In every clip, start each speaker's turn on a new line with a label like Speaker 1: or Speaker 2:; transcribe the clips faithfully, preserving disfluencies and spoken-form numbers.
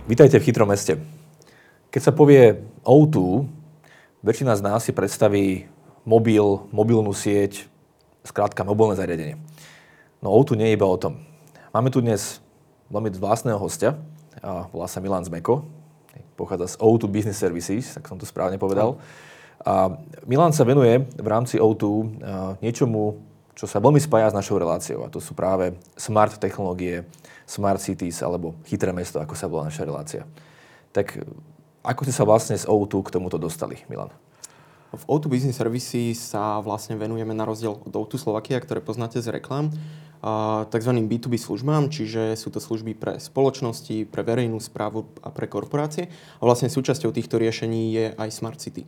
Speaker 1: Vítajte v Chytrom meste. Keď sa povie ó dva, väčšina z nás si predstaví mobil, mobilnú sieť, skrátka mobilné zariadenie. No ó dva nie je iba o tom. Máme tu dnes veľmi vzácneho hostia, a volá sa Milan Zmeko, pochádza z ó dva Business Services, tak som to správne povedal. A Milan sa venuje v rámci ó dva niečomu, čo sa veľmi spája s našou reláciou, a to sú práve smart technológie, smart cities alebo chytré mesto, ako sa volá naša relácia. Tak ako ste sa vlastne z ó dva k tomuto dostali, Milan?
Speaker 2: V ó dva Business Services sa vlastne venujeme na rozdiel od ó dva Slovakia, ktoré poznáte z reklám, takzvaným bí tú bí službám, čiže sú to služby pre spoločnosti, pre verejnú správu a pre korporácie. A vlastne súčasťou týchto riešení je aj Smart City.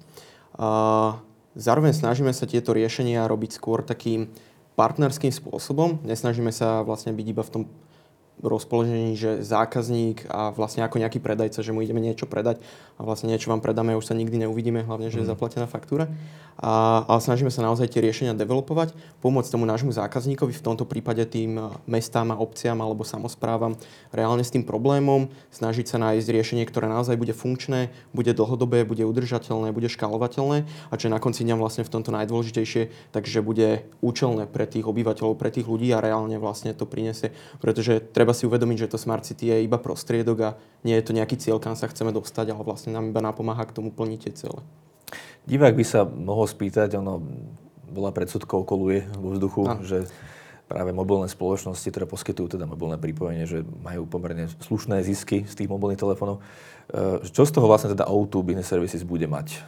Speaker 2: Zároveň snažíme sa tieto riešenia robiť skôr takým partnerským spôsobom. Nesnažíme sa vlastne byť iba v tom rozpoložení, že zákazník a vlastne ako nejaký predajca, že mu ideme niečo predať a vlastne niečo vám predáme a už sa nikdy neuvidíme, hlavne, že je zaplatená faktúra. A, ale snažíme sa naozaj tie riešenia developovať, pomôcť tomu nášmu zákazníkovi, v tomto prípade tým mestám a obciam alebo samosprávam reálne s tým problémom, snažiť sa nájsť riešenie, ktoré naozaj bude funkčné, bude dlhodobé, bude udržateľné, bude škálovateľné a čo na konci dňa vlastne v tomto najdôležitejšie, takže bude účelné pre tých obyvateľov, pre tých ľudí a reálne vlastne to prinesie, pretože treba si uvedomiť, že to Smart City je iba prostriedok a nie je to nejaký cieľ, kam sa chceme dostať, ale vlastne nám iba napomáha k tomu plniť tie ciele.
Speaker 1: Divák by sa mohol spýtať, ono bola predsudkov, koluje vo vzduchu, a. že práve mobilné spoločnosti, ktoré poskytujú teda mobilné pripojenie, že majú pomerne slušné zisky z tých mobilných telefónov. Čo z toho vlastne teda ó dva Business Services bude mať?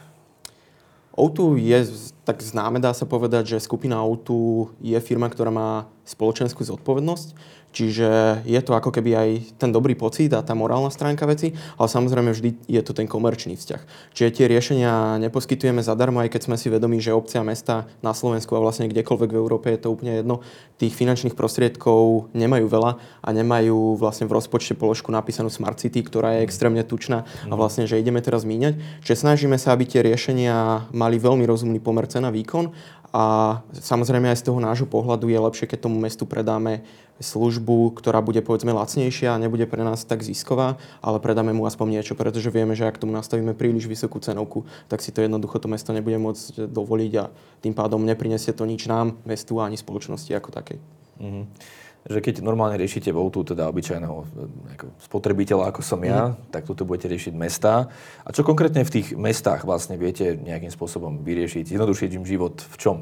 Speaker 2: ó dva je tak známe, dá sa povedať, že skupina ó dva je firma, ktorá má spoločenskú zodpovednosť. Čiže je to ako keby aj ten dobrý pocit a tá morálna stránka veci, ale samozrejme vždy je to ten komerčný vzťah. Čiže tie riešenia neposkytujeme zadarmo, aj keď sme si vedomí, že obce a mesta na Slovensku a vlastne kdekoľvek v Európe je to úplne jedno, tých finančných prostriedkov nemajú veľa a nemajú vlastne v rozpočte položku napísanú Smart City, ktorá je extrémne tučná a vlastne, že ideme teraz míňať. Čiže snažíme sa, aby tie riešenia mali veľmi rozumný pomer cena výkon a samozrejme aj z toho nášho pohľadu je lepšie, keď tomu mestu predáme službu, ktorá bude povedzme lacnejšia a nebude pre nás tak zisková, ale predáme mu aspoň niečo, pretože vieme, že ak tomu nastavíme príliš vysokú cenovku, tak si to jednoducho to mesto nebude môcť dovoliť a tým pádom neprinesie to nič nám, mestu ani spoločnosti ako takej. Mm-hmm.
Speaker 1: Že keď normálne riešite ó dva, teda obyčajného spotrebiteľa, ako som ja, mm. tak tuto budete riešiť mestá. A čo konkrétne v tých mestách vlastne viete nejakým spôsobom vyriešiť, jednodušiť im život v čom?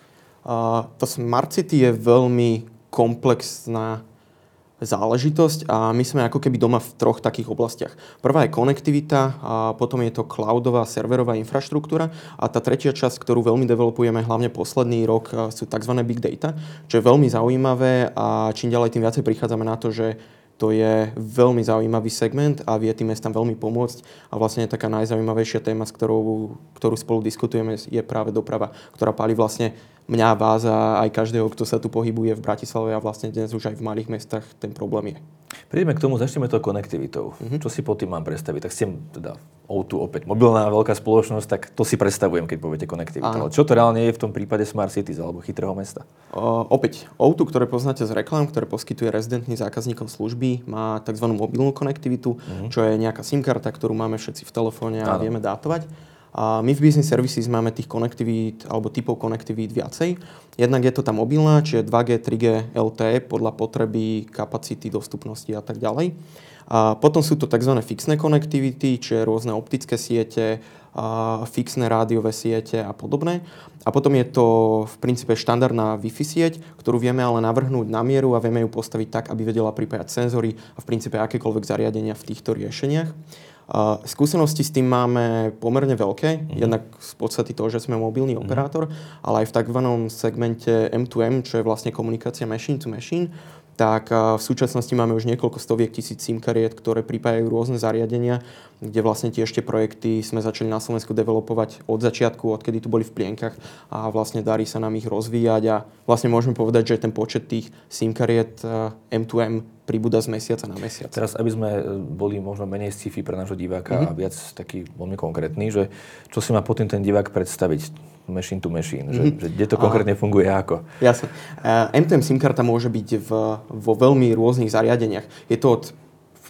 Speaker 2: Uh, to Smart City je veľmi komplexná záležitosť a my sme ako keby doma v troch takých oblastiach. Prvá je konektivita, a potom je to cloudová serverová infraštruktúra a tá tretia časť, ktorú veľmi developujeme hlavne posledný rok, sú tzv. Big data, čo je veľmi zaujímavé a čím ďalej tým viacej prichádzame na to, že to je veľmi zaujímavý segment a vie tým mestám veľmi pomôcť a vlastne taká najzaujímavejšia téma, s ktorou, ktorú spolu diskutujeme, je práve doprava, ktorá páli vlastne mňa, vás a aj každého, kto sa tu pohybuje v Bratislave a vlastne dnes už aj v malých mestách ten problém je.
Speaker 1: Prídeme k tomu, začneme to konektivitou. Mm-hmm. Čo si pod tým mám predstaviť? Tak ste teda ó dva opäť mobilná veľká spoločnosť, tak to si predstavujem, keď poviete konektivita. Ale čo to reálne je v tom prípade Smart Cities alebo chytrého mesta?
Speaker 2: O, opäť, ó dva, ktoré poznáte z reklám, ktoré poskytuje rezidentným zákazníkom služby, má tzv. Mobilnú konektivitu, mm-hmm. čo je nejaká SIM karta, ktorú máme všetci v telefóne a Áno. vieme dátovať. A my v Business Services máme tých konektivít alebo typov konektivít viacej. Jednak je to tá mobilná, čiže dva G, tri G, el té E podľa potreby, kapacity, dostupnosti a tak ďalej. A potom sú to tzv. Fixné konektivity, čiže rôzne optické siete, a fixné rádiové siete a podobné. A potom je to v princípe štandardná Wi-Fi sieť, ktorú vieme ale navrhnúť na mieru a vieme ju postaviť tak, aby vedela pripájať senzory a v princípe akékoľvek zariadenia v týchto riešeniach. Uh, skúsenosti s tým máme pomerne veľké, mm. jednak z podstate toho, že sme mobilný mm. operátor, ale aj v takzvanom segmente em dva em, čo je vlastne komunikácia machine to machine, tak uh, v súčasnosti máme už niekoľko stoviek tisíc SIM kariet, ktoré pripájajú rôzne zariadenia, kde vlastne tiež tie projekty sme začali na Slovensku developovať od začiatku, odkedy tu boli v plienkach a vlastne darí sa nám ich rozvíjať a vlastne môžeme povedať, že ten počet tých SIM kariet uh, em dva em pribúda z mesiaca na mesiac.
Speaker 1: Teraz, aby sme boli možno menej sci-fi pre nášho diváka mm-hmm. a viac taký veľmi konkrétny, že čo si má potom ten divák predstaviť machine to machine, mm-hmm. že, že kde to konkrétne funguje a ako?
Speaker 2: Jasne. Uh, em dva em SIM karta môže byť v, vo veľmi rôznych zariadeniach. Je to od v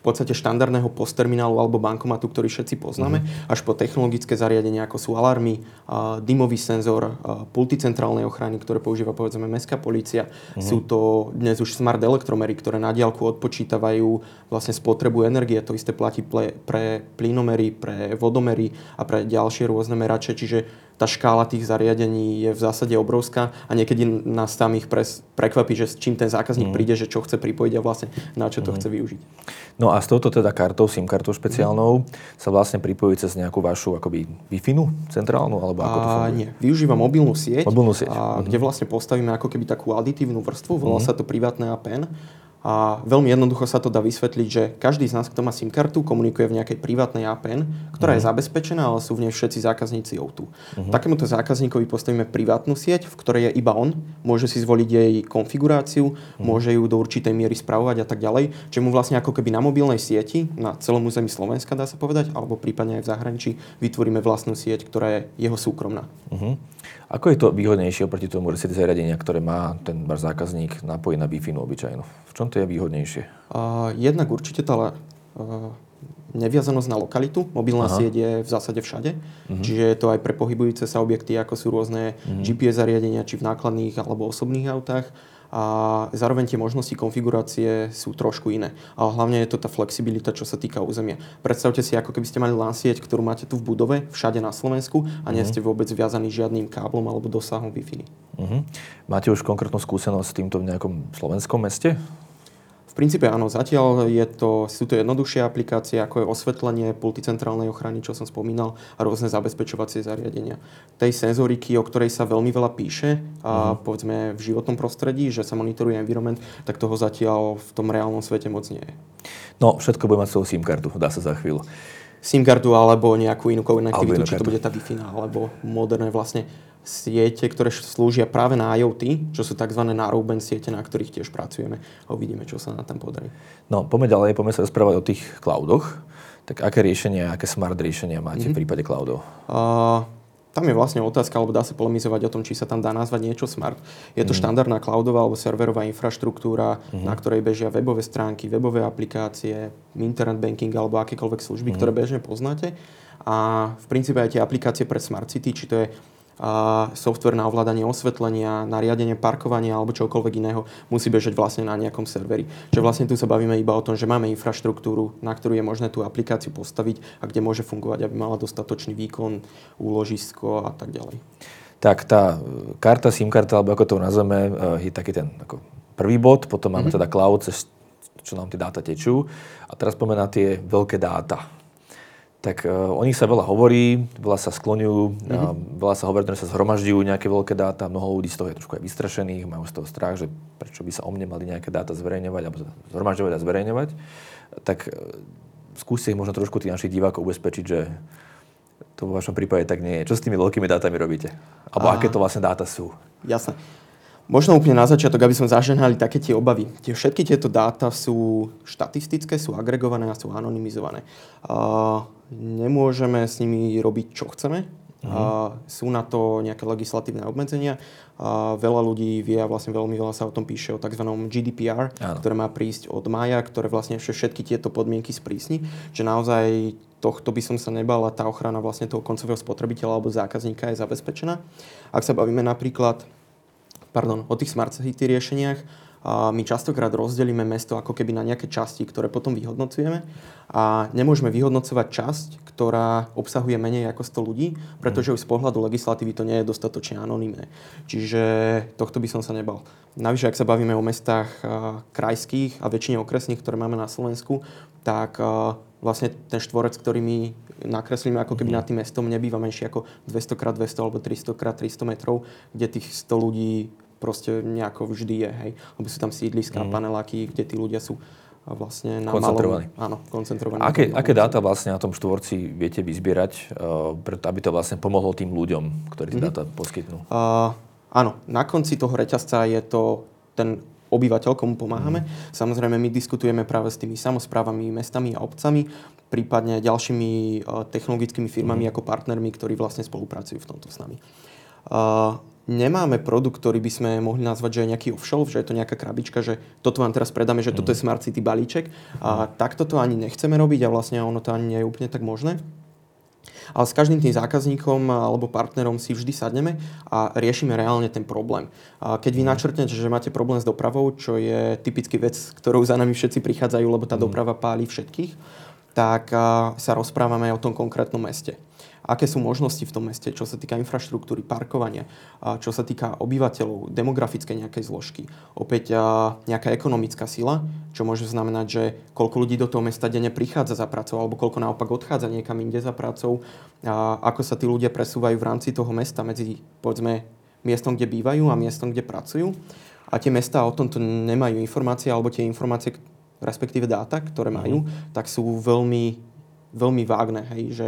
Speaker 2: v podstate štandardného postterminálu alebo bankomatu, ktorý všetci poznáme, mm-hmm. až po technologické zariadenia, ako sú alarmy, uh, dymový senzor, uh, pulty centrálnej ochrany, ktoré používa povedzme mestská polícia. Mm-hmm. Sú to dnes už smart elektromery, ktoré na diaľku odpočítavajú vlastne spotrebu energie. To isté platí pre, pre plynomery, pre vodomery a pre ďalšie rôzne merače. Čiže tá škála tých zariadení je v zásade obrovská a niekedy nás tam ich pres, prekvapí, že s čím ten zákazník mm. príde, že čo chce pripojiť a vlastne na čo to mm. chce využiť.
Speaker 1: No a s touto teda kartou, SIM kartou špeciálnou, mm. sa vlastne pripojí cez nejakú vašu akoby Wi-Fi centrálnu, alebo ako to funguje?
Speaker 2: Nie, využíva mobilnú sieť,
Speaker 1: mobilnú sieť.
Speaker 2: A, mm. kde vlastne postavíme ako keby takú aditívnu vrstvu, volá mm. sa to privátne á pé en. A veľmi jednoducho sa to dá vysvetliť, že každý z nás, kto má SIM kartu, komunikuje v nejakej privátnej á pé en, ktorá uh-huh. je zabezpečená, ale sú v nej všetci zákazníci ó dva. Uh-huh. Takémuto zákazníkovi postavíme privátnu sieť, v ktorej je iba on, môže si zvoliť jej konfiguráciu, uh-huh. môže ju do určitej miery spravovať a tak ďalej, čo mu vlastne ako keby na mobilnej sieti, na celom území Slovenska dá sa povedať, alebo prípadne aj v zahraničí, vytvoríme vlastnú sieť, ktorá je jeho súkromná. Uh-huh.
Speaker 1: Ako je to výhodnejšie oproti tomu reset zariadenia, ktoré má ten váš zákazník napojiť na Wi-Fi obyčajnú? V čom to je výhodnejšie?
Speaker 2: Uh, jednak určite tá uh, neviazanosť na lokalitu. Mobilná Aha. sieť je v zásade všade. Uh-huh. Čiže je to aj pre pohybujúce sa objekty, ako sú rôzne uh-huh. gé pé es zariadenia, či v nákladných alebo osobných autách. A zároveň tie možnosti konfigurácie sú trošku iné. Ale hlavne je to tá flexibilita, čo sa týka územia. Predstavte si, ako keby ste mali LAN sieť, ktorú máte tu v budove, všade na Slovensku a nie ste vôbec viazaní žiadnym káblom alebo dosahom Wi-Fi. Uh-huh.
Speaker 1: Máte už konkrétnu skúsenosť s týmto v nejakom slovenskom meste?
Speaker 2: V princípe áno, zatiaľ je to, sú to jednoduchšie aplikácie, ako je osvetlenie, pulty centrálnej ochrany, čo som spomínal, a rôzne zabezpečovacie zariadenia. Tej senzoriky, o ktorej sa veľmi veľa píše, a uh-huh. povedzme v životnom prostredí, že sa monitoruje environment, tak toho zatiaľ v tom reálnom svete moc nie je.
Speaker 1: No, všetko bude mať svoju SIM kartu, dá sa za chvíľu.
Speaker 2: SIM kartu alebo nejakú inú konektivitu, či to bude tá Wi-Fi alebo moderné vlastne siete, ktoré slúžia práve na IoT, čo sú tzv. Narrowband siete, na ktorých tiež pracujeme a uvidíme, čo sa nám tam podarí.
Speaker 1: No, poďme ďalej, poďme sa rozprávať o tých cloudoch. Tak aké riešenia, aké smart riešenia máte mm-hmm. v prípade cloudov? Uh,
Speaker 2: tam je vlastne otázka, alebo dá sa polemizovať o tom, či sa tam dá nazvať niečo smart. Je to mm-hmm. štandardná cloudová alebo serverová infraštruktúra, mm-hmm. na ktorej bežia webové stránky, webové aplikácie, internet banking alebo akékoľvek služby, mm-hmm. ktoré bežne poznáte. A v princípe aj tie aplikácie pre smart city, či to je a software na ovládanie osvetlenia, na riadenie parkovania alebo čokoľvek iného, musí bežať vlastne na nejakom serveri. Čiže vlastne tu sa bavíme iba o tom, že máme infraštruktúru, na ktorú je možné tú aplikáciu postaviť a kde môže fungovať, aby mala dostatočný výkon, úložisko a tak ďalej.
Speaker 1: Tak tá karta, SIM karta, alebo ako to nazveme, je taký ten ako prvý bod, potom máme mm-hmm. teda cloud, čo nám tie dáta tečú. A teraz poďme na tie veľké dáta. Tak uh, o nich sa veľa hovorí, veľa sa skloňujú, mm-hmm. veľa sa hovorí, že sa zhromažďujú nejaké veľké dáta, mnoho ľudí z toho je trošku aj vystrašených, majú z toho strach, že prečo by sa o mne mali nejaké dáta zverejňovať alebo zhromažďovať a zverejňovať. Tak uh, skúste ich možno trošku tých našich divákov ubezpečiť, že to vo vašom prípade tak nie je. Čo s tými veľkými dátami robíte? Alebo a... aké to vlastne dáta sú?
Speaker 2: Jasné. Možno úplne na začiatok, aby sme zažehnali také tie obavy. Tie, všetky tieto dáta sú štatistické, sú agregované a sú anonymizované. Uh, nemôžeme s nimi robiť, čo chceme. Uh-huh. Uh, sú na to nejaké legislatívne obmedzenia. Uh, veľa ľudí vie a vlastne veľmi veľa sa o tom píše o tzv. G D P R, Áno. ktoré má prísť od mája, ktoré vlastne všetky tieto podmienky sprísni. Že naozaj tohto by som sa nebal a tá ochrana vlastne toho koncového spotrebiteľa alebo zákazníka je zabezpečená. Ak sa bavíme napríklad Pardon, o tých smart city riešeniach, a my častokrát rozdelíme mesto ako keby na nejaké časti, ktoré potom vyhodnocujeme a nemôžeme vyhodnocovať časť, ktorá obsahuje menej ako sto ľudí, pretože už z pohľadu legislatívy to nie je dostatočne anonymné. Čiže tohto by som sa nebal. Navyše, ak sa bavíme o mestách a, krajských a väčšine okresných, ktoré máme na Slovensku, tak a, vlastne ten štvorec, ktorý my nakreslíme ako keby nad tým mestom, nebýva menší ako dvesto krát dvesto alebo tristo krát tristo metrov, kde tých sto ľudí proste nejako vždy je, hej. Lebo sú tam sídliská, mm. paneláky, kde tí ľudia sú vlastne na
Speaker 1: koncentrovaní.
Speaker 2: malom... Áno, koncentrovaní.
Speaker 1: Aké, aké dáta vlastne na tom štvorci viete vyzbierať, uh, preto, aby to vlastne pomohlo tým ľuďom, ktorí tie mm. dáta poskytnú? Uh,
Speaker 2: áno, na konci toho reťazca je to ten obyvateľ, komu pomáhame. Mm. Samozrejme, my diskutujeme práve s tými samosprávami, mestami a obcami, prípadne ďalšími uh, technologickými firmami mm. ako partnermi, ktorí vlastne spolupracujú v tomto s nami. Uh, nemáme produkt, ktorý by sme mohli nazvať, že je nejaký off-shelf, že je to nejaká krabička, že toto vám teraz predáme, že toto je Smart City balíček. A takto to ani nechceme robiť a vlastne ono to ani nie je úplne tak možné. Ale s každým tým zákazníkom alebo partnerom si vždy sadneme a riešime reálne ten problém. A keď vy načrtnete, že máte problém s dopravou, čo je typický vec, ktorou za nami všetci prichádzajú, lebo tá doprava páli všetkých, tak sa rozprávame o tom konkrétnom meste. Aké sú možnosti v tom meste, čo sa týka infraštruktúry, parkovania, čo sa týka obyvateľov, demografickej nejakej zložky. Opäť nejaká ekonomická sila, čo môže znamenať, že koľko ľudí do toho mesta denne prichádza za prácou, alebo koľko naopak odchádza niekam inde za prácou. A ako sa tí ľudia presúvajú v rámci toho mesta medzi, povedzme, miestom, kde bývajú a miestom, kde pracujú. A tie mestá o tomto nemajú informácie, alebo tie informácie, respektíve dáta, ktoré majú, mm. tak sú veľmi, veľmi vágne, hej, že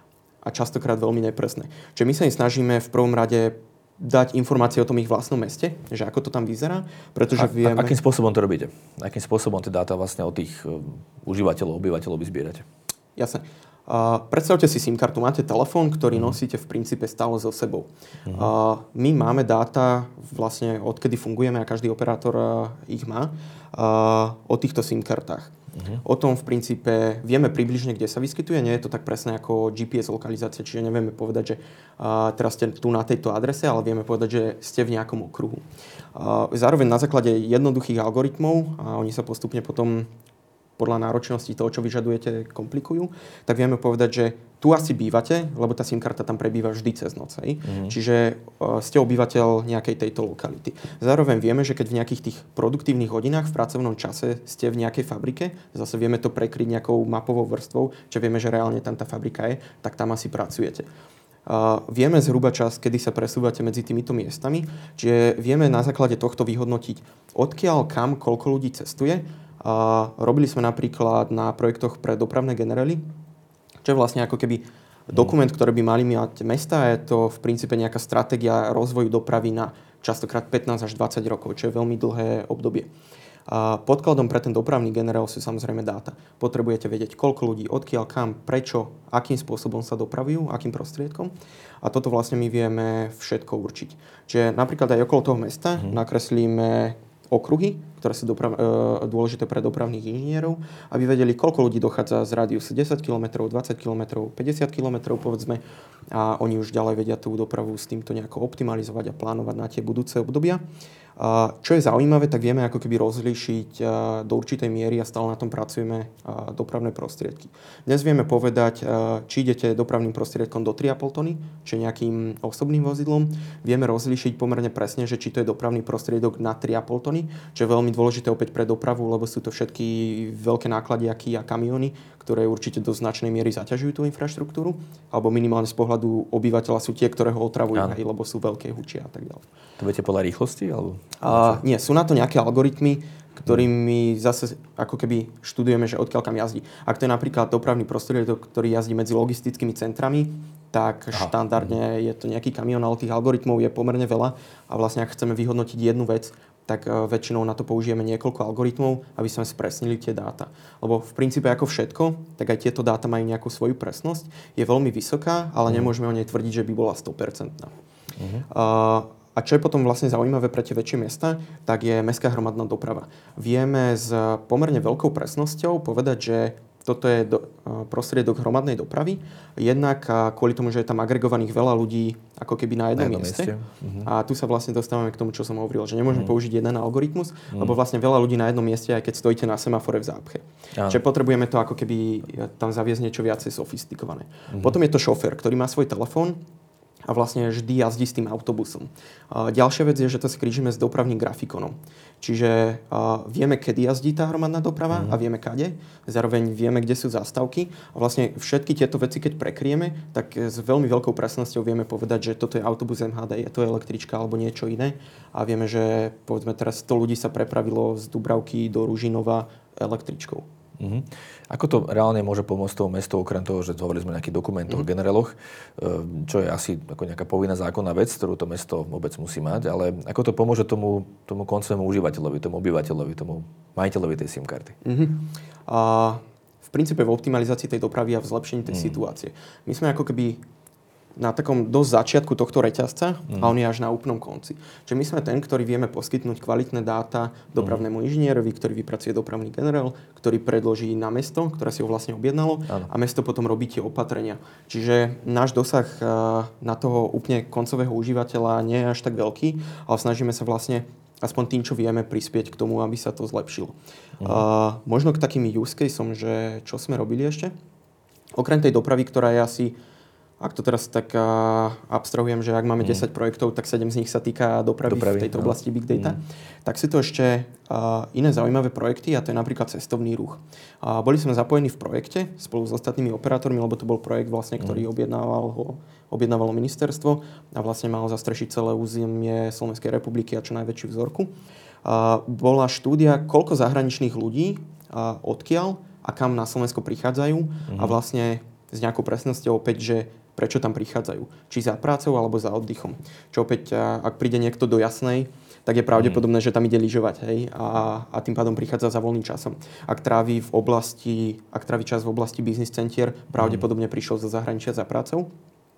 Speaker 2: a častokrát veľmi nepresné. Čiže my sa im snažíme v prvom rade dať informácie o tom ich vlastnom meste, že ako to tam vyzerá, pretože
Speaker 1: a,
Speaker 2: vieme...
Speaker 1: A akým spôsobom to robíte? Akým spôsobom tie dáta vlastne od tých um, užívateľov, obyvateľov vyzbierate? Jasne.
Speaker 2: Uh, predstavte si SIM kartu, máte telefón, ktorý nosíte v princípe stále so sebou. Uh-huh. Uh, my máme dáta, vlastne odkedy fungujeme a každý operátor uh, ich má, uh, o týchto SIM kartách. Uh-huh. O tom v princípe vieme približne, kde sa vyskytuje, nie je to tak presné ako G P S lokalizácia, čiže nevieme povedať, že uh, teraz ste tu na tejto adrese, ale vieme povedať, že ste v nejakom okruhu. Uh, zároveň na základe jednoduchých algoritmov, a oni sa postupne potom podľa náročnosti toho, čo vyžadujete, komplikujú, tak vieme povedať, že tu asi bývate, lebo tá SIM karta tam prebýva vždy cez noc. Mm. Čiže uh, ste obyvateľ nejakej tejto lokality. Zároveň vieme, že keď v nejakých tých produktívnych hodinách v pracovnom čase ste v nejakej fabrike, zase vieme to prekryť nejakou mapovou vrstvou, čo vieme, že reálne tam tá fabrika je, tak tam asi pracujete. Uh, vieme zhruba čas, kedy sa presúvate medzi týmito miestami, čiže vieme na základe tohto vyhodnotiť, odkiaľ kam, koľko ľudí cestuje. Uh, robili sme napríklad na projektoch pre dopravné generely, čo je vlastne ako keby dokument, ktorý by mali mať mesta. Je to v princípe nejaká stratégia rozvoju dopravy na častokrát pätnásť až dvadsať rokov, čo je veľmi dlhé obdobie. Uh, podkladom pre ten dopravný generál sú samozrejme dáta. Potrebujete vedieť, koľko ľudí, odkiaľ, kam, prečo, akým spôsobom sa dopravujú, akým prostriedkom. A toto vlastne my vieme všetko určiť. Čiže napríklad aj okolo toho mesta hmm. nakreslíme okruhy, ktoré sú doprav, e, dôležité pre dopravných inžinierov, aby vedeli, koľko ľudí dochádza z rádiusu desať kilometrov, dvadsať kilometrov, päťdesiat kilometrov, povedzme, a oni už ďalej vedia tú dopravu s týmto nejako optimalizovať a plánovať na tie budúce obdobia. A čo je zaujímavé, tak vieme ako keby rozlíšiť do určitej miery a stále na tom pracujeme dopravné prostriedky. Dnes vieme povedať, či idete dopravným prostriedkom do tri a pol tony, či nejakým osobným vozidlom. Vieme rozlíšiť pomerne presne, že či to je dopravný prostriedok na tri a pol tony, čo je veľmi dôležité opäť pre dopravu, lebo sú to všetky veľké nákladiaky a kamióny, ktoré určite do značnej miery zaťažujú tú infraštruktúru, alebo minimálne z pohľadu obyvateľa sú tie, ktoré ho otravujú, aj, lebo sú veľké hučia a tak ďalej.
Speaker 1: To viete podľa rýchlosti? Alebo...
Speaker 2: Uh, nie, sú na to nejaké algoritmy, ktorými zase ako keby študujeme, že odkiaľ kam jazdí. Ak to je napríklad dopravný prostriedok, ktorý jazdí medzi logistickými centrami, tak Aha. štandardne je to nejaký kamión, ale tých algoritmov je pomerne veľa a vlastne ak chceme vyhodnotiť jednu vec, tak uh, väčšinou na to použijeme niekoľko algoritmov, aby sme spresnili tie dáta. Lebo v princípe ako všetko, tak aj tieto dáta majú nejakú svoju presnosť. Je veľmi vysoká, ale mm. nemôžeme o nej tvrdiť, že by bola sto percent. Mm-hmm. Uh, A čo je potom vlastne zaujímavé pre tie väčšie mesta, tak je mestská hromadná doprava. Vieme s pomerne veľkou presnosťou povedať, že toto je do, prostriedok hromadnej dopravy. Jednak kvôli tomu, že je tam agregovaných veľa ľudí ako keby na jednom, na jednom mieste. mieste. Uh-huh. A tu sa vlastne dostávame k tomu, čo som hovoril, že nemôžeme uh-huh. použiť jeden algoritmus, uh-huh. lebo vlastne veľa ľudí na jednom mieste, aj keď stojíte na semafore v zápche. Uh-huh. Čiže potrebujeme to ako keby tam zaviesť niečo viacej sofistikované. Uh-huh. Potom je to šofér, ktorý má svoj telefón a vlastne vždy jazdí s tým autobusom. A ďalšia vec je, že to si krížime s dopravným grafikonom. Čiže a vieme, kedy jazdí tá hromadná doprava mm. a vieme kade. Zároveň vieme, kde sú zástavky. A vlastne všetky tieto veci, keď prekrieme, tak s veľmi veľkou presnosťou vieme povedať, že toto je autobus em há dé, je to električka alebo niečo iné. A vieme, že povedzme teraz sto ľudí sa prepravilo z Dubravky do Ružinova električkou.
Speaker 1: Uh-huh. Ako to reálne môže pomôcť tomu mestu, okrem toho, že hovorili sme o nejakých dokumentoch, uh-huh. generáloch, čo je asi ako nejaká povinná zákonná vec, ktorú to mesto vôbec musí mať, ale ako to pomôže tomu, tomu koncovému užívateľovi, tomu obyvateľovi, tomu majiteľovi tej SIM karty?
Speaker 2: Uh-huh. A v princípe v optimalizácii tej dopravy a v zlepšení tej uh-huh. situácie. My sme ako keby na takom dosť začiatku tohto reťazca
Speaker 1: mm.
Speaker 2: a on je až na úplnom konci. Čiže my sme ten, ktorý vieme poskytnúť kvalitné dáta dopravnému inžinierovi, ktorý vypracuje dopravný generál, ktorý predloží na mesto, ktoré si ho vlastne objednalo ano. A mesto potom robí tie opatrenia. Čiže náš dosah na toho úplne koncového užívateľa nie je až tak veľký, ale snažíme sa vlastne aspoň tým, čo vieme, prispieť k tomu, aby sa to zlepšilo. Mhm. Uh, možno k takým use caseom, že čo sme robili ešte? Okrem tej dopravy, ktorá je asi, ak to teraz tak uh, abstrahujem, že ak máme mm. desať projektov, tak sedem z nich sa týka dopravy, dopravy v tejto no. oblasti Big Data, mm. tak sú to ešte uh, iné zaujímavé projekty a to je napríklad cestovný ruch. Uh, boli sme zapojení v projekte spolu s ostatnými operátormi, lebo to bol projekt, vlastne, ktorý mm. objednával ho, objednávalo ministerstvo a vlastne malo zastrešiť celé územie Slovenskej republiky a čo najväčšiu vzorku. Uh, bola štúdia, koľko zahraničných ľudí uh, odkiaľ a kam na Slovensko prichádzajú mm. a vlastne s nejakou presnosťou opäť, že prečo tam prichádzajú. Či za prácou, alebo za oddychom. Čo opäť, ak príde niekto do Jasnej, tak je pravdepodobné, mm. že tam ide lyžovať, hej, a, a tým pádom prichádza za voľným časom. Ak trávi v oblasti, ak trávi čas v oblasti business centier, pravdepodobne prišiel zo zahraničia za prácou.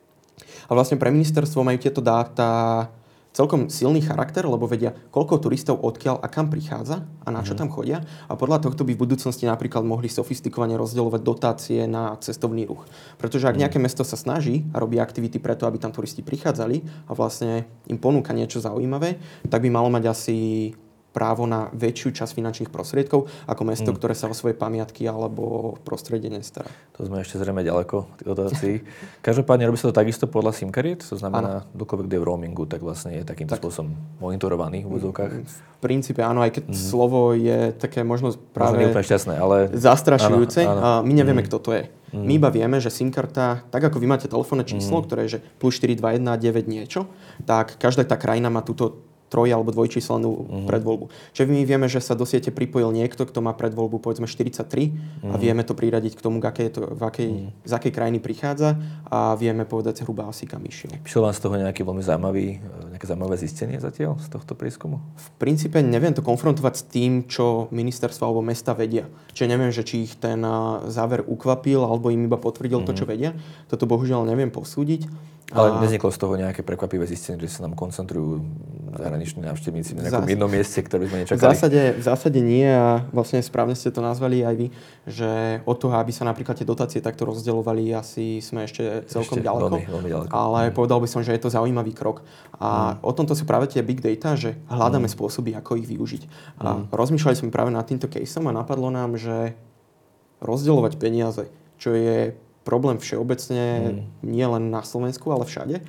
Speaker 2: A vlastne pre ministerstvo majú tieto dáta celkom silný charakter, lebo vedia, koľko turistov odkiaľ a kam prichádza a na čo tam chodia. A podľa tohto by v budúcnosti napríklad mohli sofistikovane rozdeľovať dotácie na cestovný ruch. Pretože ak nejaké mesto sa snaží a robí aktivity preto, aby tam turisti prichádzali a vlastne im ponúka niečo zaujímavé, tak by malo mať asi právo na väčšiu časť finančných prostriedkov ako mesto, mm. ktoré sa o svoje pamiatky alebo prostredie nestará.
Speaker 1: To sme ešte zrejme ďaleko tých dotácií. Každopádne robí sa to takisto podľa SIM kariet, to znamená, dokoľvek kde je v roamingu, tak vlastne je takýmto tak spôsobom monitorovaný v úvodzovkách.
Speaker 2: V princípe áno, aj keď mm. slovo je také možno práve
Speaker 1: možno šťastné, ale
Speaker 2: zastrašujúce.
Speaker 1: Áno, áno.
Speaker 2: My nevieme, mm. kto to je.
Speaker 1: Mm.
Speaker 2: My iba vieme, že SIM karta, tak ako vy máte telefónne číslo, mm. ktoré je že plus štyri dva jeden deväť niečo, tak každá tá krajina má túto troj- alebo dvojčíslenú uh-huh. predvoľbu. Čiže my vieme, že sa do siete pripojil niekto, kto má predvoľbu povedzme štyridsaťtri uh-huh. a vieme to priradiť k tomu, aké je to, v akej, uh-huh. z akej krajiny prichádza a vieme povedať zhruba asi kam išiel.
Speaker 1: Prišiel vám z toho nejaký veľmi zaujímavý, nejaké zaujímavé zistenie zatiaľ z tohto prieskumu?
Speaker 2: V princípe neviem to konfrontovať s tým, čo ministerstvo alebo mesta vedia. Čiže neviem, že či ich ten záver ukvapil alebo im iba potvrdil uh-huh. to, čo vedia. Toto bohužiaľ neviem posúdiť.
Speaker 1: Ale nezniklo z toho nejaké prekvapivé zistenie, že sa nám koncentrujú zahraniční návštevníci na nejakom jednom mieste, ktoré sme nečakali?
Speaker 2: V zásade, v zásade nie a vlastne správne ste to nazvali aj vy, že od toho, aby sa napríklad tie dotácie takto rozdeľovali, asi sme ešte celkom ešte ďaleko.
Speaker 1: Veľmi, veľmi ďaleko.
Speaker 2: Ale mm. povedal by som, že je to zaujímavý krok. A mm. o tomto sú práve tie big data, že hľadáme mm. spôsoby, ako ich využiť. A mm. rozmýšľali sme práve nad týmto caseom a napadlo nám, že rozdeľovať peniaze, čo je problém všeobecne, mm. nie len na Slovensku, ale všade.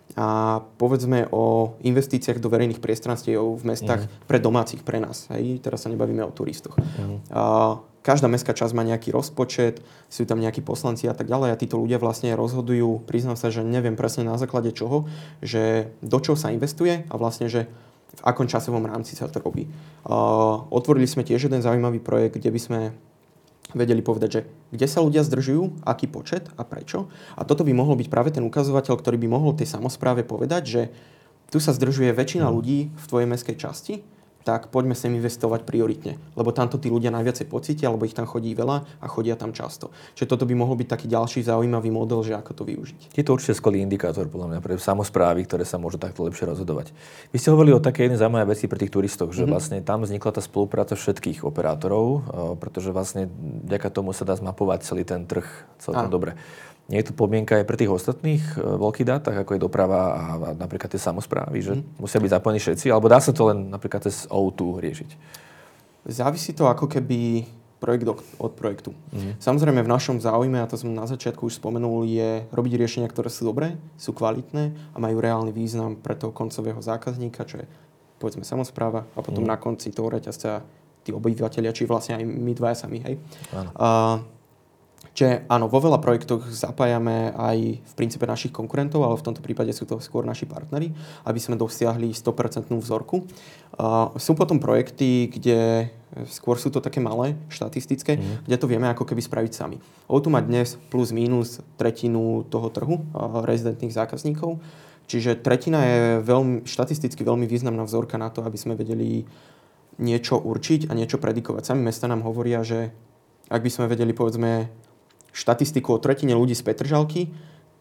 Speaker 2: A povedzme o investíciách do verejných priestranstiev v mestách mm. pre domácich, pre nás. Hej? Teraz sa nebavíme o turistoch. Mm. A každá mestská časť má nejaký rozpočet, sú tam nejakí poslanci a tak ďalej a títo ľudia vlastne rozhodujú, priznám sa, že neviem presne na základe čoho, že do čoho sa investuje a vlastne, že v akom časovom rámci sa to robí. A otvorili sme tiež jeden zaujímavý projekt, kde by sme vedeli povedať, že kde sa ľudia zdržujú, aký počet a prečo. A toto by mohol byť práve ten ukazovateľ, ktorý by mohol tej samospráve povedať, že tu sa zdržuje väčšina ľudí v tvojej mestskej časti, tak poďme sem investovať prioritne. Lebo tamto tí ľudia najviacej pocítia, lebo ich tam chodí veľa a chodia tam často. Čiže toto by mohol byť taký ďalší zaujímavý model, že ako to využiť.
Speaker 1: Je to určite skvelý indikátor podľa mňa pre samosprávy, ktoré sa môžu takto lepšie rozhodovať. Vy ste hovorili o také jednej zaujímavé veci pre tých turistov, že mm-hmm. vlastne tam vznikla tá spolupráca všetkých operátorov, pretože vlastne vďaka tomu sa dá zmapovať celý ten trh celkom dobre. Nie je to podmienka aj pre tých ostatných veľkých dátach, ako je doprava a, a napríklad tie samosprávy, že mm. musia byť zapojení všetci, alebo dá sa to len napríklad cez ó dva riešiť?
Speaker 2: Závisí to ako keby projekt od projektu. Mm. Samozrejme v našom záujme, a to som na začiatku už spomenul, je robiť riešenia, ktoré sú dobré, sú kvalitné a majú reálny význam pre toho koncového zákazníka, čo je povedzme samospráva a potom mm. na konci toho reťazca tí obyvateľia, či vlastne aj my dvaja sami, hej. Áno. Uh, Čiže áno, vo veľa projektoch zapájame aj v princípe našich konkurentov, ale v tomto prípade sú to skôr naši partneri, aby sme dosiahli sto percent vzorku. Uh, sú potom projekty, kde skôr sú to také malé, štatistické, mm. kde to vieme ako keby spraviť sami. ó dva má dnes plus mínus tretinu toho trhu uh, rezidentných zákazníkov, čiže tretina je veľmi, štatisticky veľmi významná vzorka na to, aby sme vedeli niečo určiť a niečo predikovať. Sami mesta nám hovoria, že ak by sme vedeli povedzme štatistiku o tretine ľudí z Petržalky,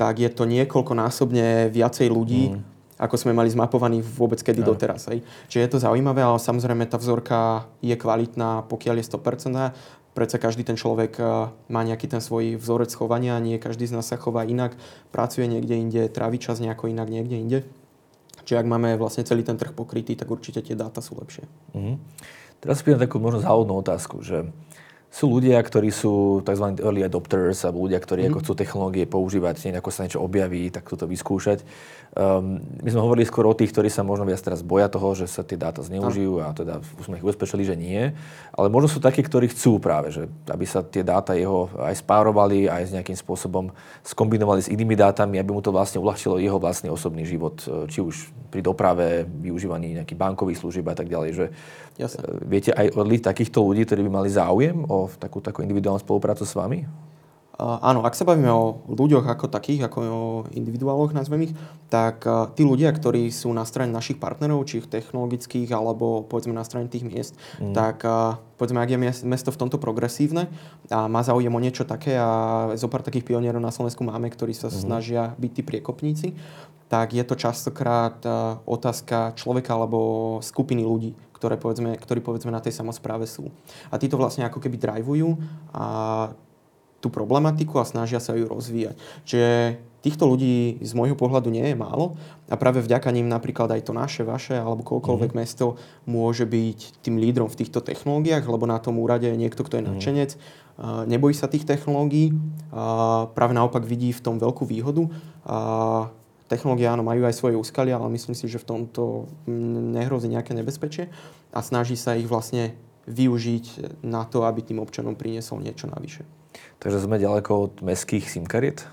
Speaker 2: tak je to niekoľkonásobne viacej ľudí, mm. ako sme mali zmapovaní vôbec kedy no. doteraz. Hej. Čiže je to zaujímavé, ale samozrejme tá vzorka je kvalitná, pokiaľ je sto percent. Predsa každý ten človek má nejaký ten svoj vzorec chovania, nie každý z nás sa chová inak, pracuje niekde inde, trávi čas nejako inak niekde inde. Čiže ak máme vlastne celý ten trh pokrytý, tak určite tie dáta sú lepšie. Mm-hmm.
Speaker 1: Teraz si pýtam takú možno záhodnú otázku, že sú ľudia, ktorí sú tzv. Early adopters, alebo ľudia, ktorí mm-hmm. ako chcú technológie používať, nie ako sa niečo objaví, tak toto vyskúšať. Um, my sme hovorili skôr o tých, ktorí sa možno viac teraz boja toho, že sa tie dáta zneužijú a teda už sme ich ubezpečili, že nie. Ale možno sú takí, ktorí chcú práve, že aby sa tie dáta jeho aj spárovali, aj s nejakým spôsobom skombinovali s inými dátami, aby mu to vlastne uľahčilo jeho vlastný osobný život, či už pri doprave, využívaní nejakých bankových služieb a tak ďalej. Že
Speaker 2: Jasne.
Speaker 1: Viete aj odliť takýchto ľudí, ktorí by mali záujem o takú, takú individuálnu spoluprácu s vami?
Speaker 2: Uh, áno, ak sa bavíme o ľuďoch ako takých, ako o individuáloch, nazvem ich, tak uh, tí ľudia, ktorí sú na strane našich partnerov, či ich technologických, alebo povedzme na strane tých miest, mm. tak uh, povedzme, ak je mesto v tomto progresívne a má záujem o niečo také a zo pár takých pionierov na Slovensku máme, ktorí sa mm. snažia byť tí priekopníci, tak je to častokrát uh, otázka človeka alebo skupiny ľudí, ktoré povedzme, ktorí povedzme na tej samospráve sú. A títo vlastne ako keby drivujú a tú problematiku a snažia sa ju rozvíjať. Čiže týchto ľudí z môjho pohľadu nie je málo a práve vďaka ním napríklad aj to naše, vaše alebo koľkoľvek mm-hmm. mesto môže byť tým lídrom v týchto technológiách, lebo na tom úrade je niekto, kto je mm-hmm. nadšenec, nebojí sa tých technológií, práve naopak vidí v tom veľkú výhodu. Technológie áno, majú aj svoje úskalia, ale myslím si, že v tomto nehrozí nejaké nebezpečie a snaží sa ich vlastne využiť na to, aby tým občanom priniesol niečo navyše.
Speaker 1: Takže sme ďaleko od mestských SIM-kariet?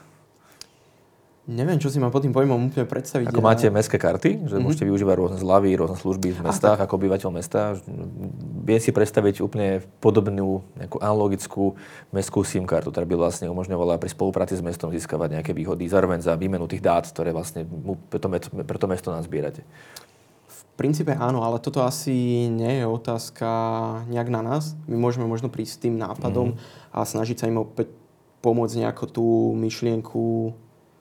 Speaker 2: Neviem, čo si mám pod tým pojmom úplne predstaviť.
Speaker 1: Ako máte mestské karty, že mm-hmm. môžete využívať rôzne zľavy, rôzne služby v mestách, Aha, ako obyvateľ mesta. Viem si predstaviť úplne podobnú nejakú analogickú mestskú SIM-kartu, ktorá by vlastne umožňovala pri spolupráci s mestom získavať nejaké výhody, zároveň za výmenu tých dát, ktoré vlastne pre to, pre to mesto nazbierate.
Speaker 2: V princípe áno, ale toto asi nie je otázka nejak na nás. My môžeme možno prísť s tým nápadom mm-hmm. a snažiť sa im opäť pomôcť nejako tú myšlienku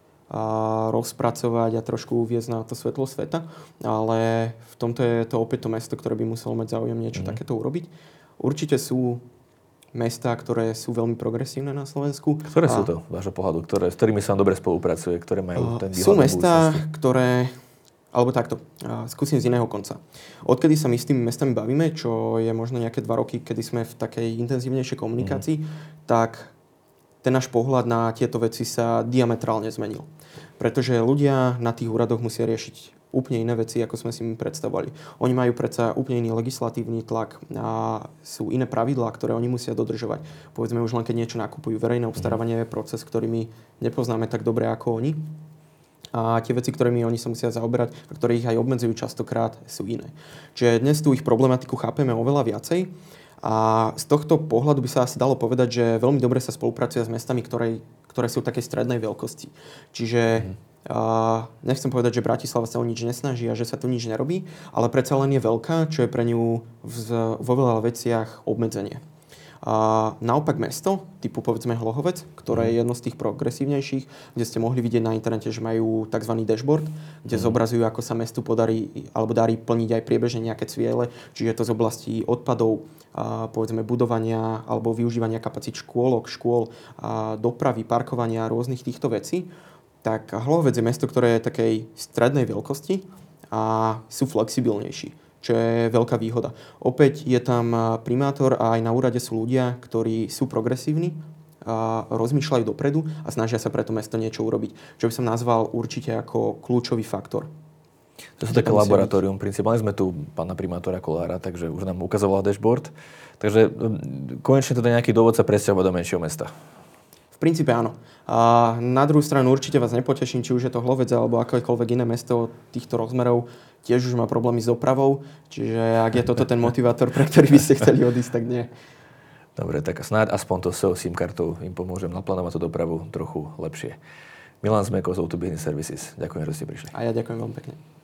Speaker 2: a rozpracovať a trošku uviesť na to svetlo sveta. Ale v tomto je to opäť to mesto, ktoré by muselo mať záujem niečo mm. takéto urobiť. Určite sú mestá, ktoré sú veľmi progresívne na Slovensku.
Speaker 1: Ktoré a... sú to, vášho pohľadu? Ktoré, s ktorými sa vám dobre spolupracuje? Ktoré majú ten výhľad?
Speaker 2: Sú mestá, ktoré... Alebo takto, skúsim z iného konca. Odkedy sa my s tými mestami bavíme, čo je možno nejaké dva roky, kedy sme v takej intenzívnejšej komunikácii, mm. tak ten náš pohľad na tieto veci sa diametrálne zmenil. Pretože ľudia na tých úradoch musia riešiť úplne iné veci, ako sme si my predstavovali. Oni majú predsa úplne iný legislatívny tlak a sú iné pravidlá, ktoré oni musia dodržovať. Povedzme už len keď niečo nakupujú. Verejné obstarávanie je proces, ktorý my nepoznáme tak dobre ako oni. A tie veci, ktorými oni sa musia zaoberať a ktoré ich aj obmedzujú častokrát, sú iné. Čiže dnes tú ich problematiku chápeme oveľa viacej. A z tohto pohľadu by sa asi dalo povedať, že veľmi dobre sa spolupracuje s mestami, ktoré, ktoré sú takej strednej veľkosti. Čiže mm. uh, nechcem povedať, že Bratislava sa o nič nesnaží a že sa tu nič nerobí, ale predsa len je veľká, čo je pre ňu v, vo veľa veciach obmedzenie. A naopak mesto, typu povedzme Hlohovec, ktoré je jedno z tých progresívnejších, kde ste mohli vidieť na internete, že majú tzv. Dashboard, kde mm. zobrazujú, ako sa mestu podarí alebo darí plniť aj priebežne nejaké ciele, čiže je to z oblasti odpadov, a povedzme budovania alebo využívania kapacít škôlok, škôl, a dopravy, parkovania a rôznych týchto vecí. Tak Hlohovec je mesto, ktoré je takej strednej veľkosti a sú flexibilnejší, čo je veľká výhoda. Opäť je tam primátor a aj na úrade sú ľudia, ktorí sú progresívni, a rozmýšľajú dopredu a snažia sa pre to mesto niečo urobiť. Čo by som nazval určite ako kľúčový faktor.
Speaker 1: To sú také laboratórium. Principálne sme tu pána primátora Kolára, takže už nám ukazoval dashboard. Takže konečne to je nejaký dôvod sa presťahovať do menšieho mesta.
Speaker 2: V princípe áno. A na druhú stranu určite vás nepoteším, či už je to Hlovec alebo akékoľvek iné mesto týchto rozmerov, tiež už má problémy s dopravou, čiže ak je toto ten motivátor, pre ktorý by ste chceli odísť, tak nie.
Speaker 1: Dobre, tak snáď aspoň to s SIM kartou im pomôžem naplánovať tú dopravu trochu lepšie. Milan Smekov z ó dva Business Services. Ďakujem, že ste prišli.
Speaker 2: A ja ďakujem veľmi pekne.